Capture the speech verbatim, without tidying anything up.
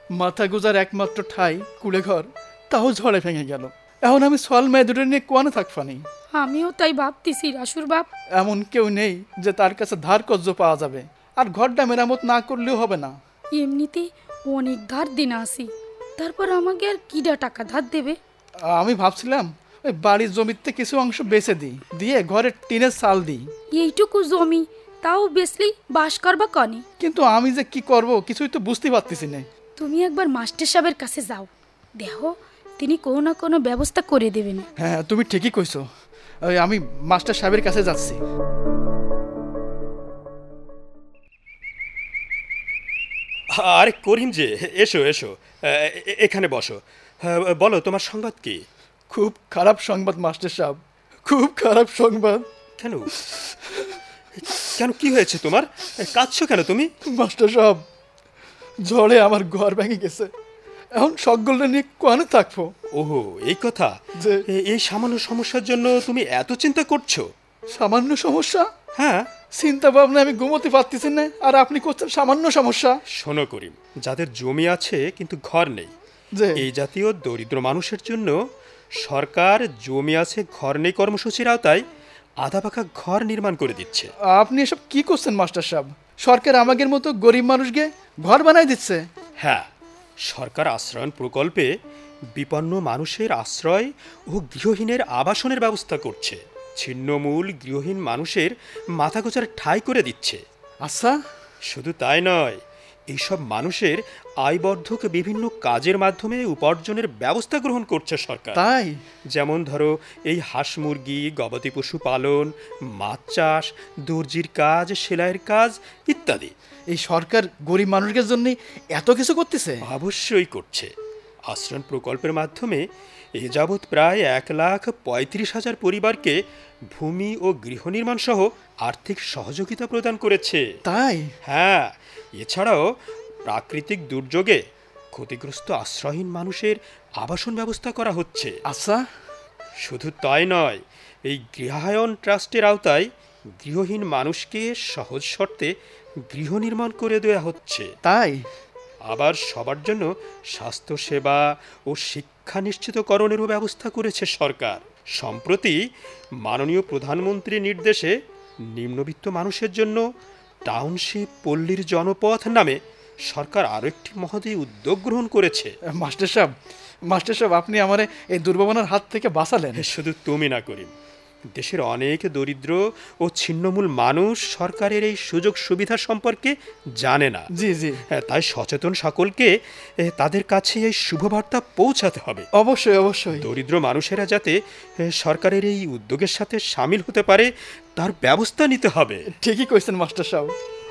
মাথা গুজার একমাত্র ঠাই কুড়ে ঘর, তাও ঝড়ে ভেঙে গেল। এখন আমি সল মেয়ে দুটো নিয়ে কোয়ানে থাকবানি। আমিও তাই ভাবতেছি রাসুর বাপ। এমন কেউ নেই যে তার কাছে ধার কর্জ পাওয়া যাবে, আর ঘরটা মেরামত না করলেও হবে না। এমনিতে অনেক ধার দিন আসি, তারপর আমাকে আর কিডা টাকা ধার দেবে? আমি ভাবছিলাম ওই বাড়ির জমিতে কিছু অংশ বেচে দিই, দিয়ে ঘরের টিনের চাল দিই। এইটুকু জমি তাও বেসলি বাস করবা কনে? কিন্তু আমি যে কি করব কিছুই তো বুঝতে পারতেছি না। তুমি একবার মাস্টার সাহেবের কাছে যাও, দেখো তিনি কোনো না কোনো ব্যবস্থা করে দেবেন। হ্যাঁ, তুমি ঠিকই কইছো। ওই আমি মাস্টার সাহেবের কাছে যাচ্ছি। আরে করিম যে, এসো এসো, এখানে বসো। বলো তোমার সংবাদ কি? খুব খারাপ সংবাদ মাস্টার সাহেব, খুব খারাপ সংবাদ। কেন কেন কি হয়েছে তোমার? কাঁদছো কেন তুমি? মাস্টার সাহেব, ঝড়ে আমার ঘর ভেঙে গেছে, এখন সকলটা নিয়ে কোয়ানে থাকবো। ওহো, এই কথা। যে এই সামান্য সমস্যার জন্য তুমি এত চিন্তা করছো? সামান্য সমস্যা? হ্যাঁ, চিন্তা ভাবনা আমি ঘুমোতে পারতেছি না, আর আপনি করছেন সামান্য সমস্যা। শোনো করিম, যাদের জমি আছে কিন্তু ঘর নেই, যে এই জাতীয় দরিদ্র মানুষের জন্য সরকার জমি আছে ঘর নেই কর্মসূচির আওতায় আধা পাকা ঘর নির্মাণ করে দিচ্ছে। আপনি এসব কি করছেন মাস্টার সাহেব? সরকার আমাদের মতো গরিব মানুষকে ঘর বানাই দিচ্ছে। হ্যাঁ, সরকার আশ্রয়ন প্রকল্পে বিপন্ন মানুষের আশ্রয় ও গৃহহীনের আবাসনের ব্যবস্থা করছে। ছিন্নমূল গৃহহীন মানুষের মাথা গোছার ঠাঁই করে দিচ্ছে। আচ্ছা, শুধু তাই নয়, এইসব মানুষের আয়বর্ধক বিভিন্ন কাজের মাধ্যমে উপার্জনের ব্যবস্থা গ্রহণ করছে সরকার। তাই? যেমন ধরো এই হাঁস মুরগি, গবাদি পশু পালন, মাছ চাষ, দর্জির কাজ, সেলাইয়ের কাজ ইত্যাদি। এই সরকার গরিব মানুষদের জন্য এত কিছু করতেছে? অবশ্যই করছে। আশ্রয়ণ প্রকল্পের মাধ্যমে এ যাবৎ প্রায় এক লাখ পঁয়ত্রিশ হাজার পরিবারকে ভূমি ও গৃহ নির্মাণ সহ আর্থিক সহযোগিতা প্রদান করেছে। তাই? হ্যাঁ, এছাড়াও প্রাকৃতিক দুর্যোগে ক্ষতিগ্রস্ত আশ্রয়হীন মানুষের আবাসন ব্যবস্থা করা হচ্ছে। আচ্ছা, শুধু তাই নয়, এই গৃহায়ন ট্রাস্টের আওতায় গৃহহীন মানুষকে সহজ শর্তে গৃহ নির্মাণ করে দেওয়া হচ্ছে। তাই? আবার সবার জন্য স্বাস্থ্যসেবা ও শিক্ষা নিশ্চিতকরণেরও ব্যবস্থা করেছে সরকার। সম্প্রতি মাননীয় প্রধানমন্ত্রীর নির্দেশে নিম্নবিত্ত মানুষের জন্য টাউনশিপ পল্লীর জনপথ নামে সরকার আরও একটি মহোদয় উদ্যোগ গ্রহণ করেছে। মাস্টার সাহেব, মাস্টার সাহেব আপনি আমারে এই দুর্ভাবনার হাত থেকে বাঁচালেন। শুধু তুমি না করিম, দেশের অনেক দরিদ্র ও ছিন্নমূল মানুষ সরকারের এই সুযোগ সুবিধা সম্পর্কে জানে না। জি জি, তাই সচেতন সকলকে তাদের কাছে এই শুভবার্তা পৌঁছাতে হবে। অবশ্যই অবশ্যই। দরিদ্র মানুষেরা যাতে সরকারের এই উদ্যোগের সাথে সামিল হতে পারে তার ব্যবস্থা নিতে হবে। ঠিকই কইছেন মাস্টার সাহেব।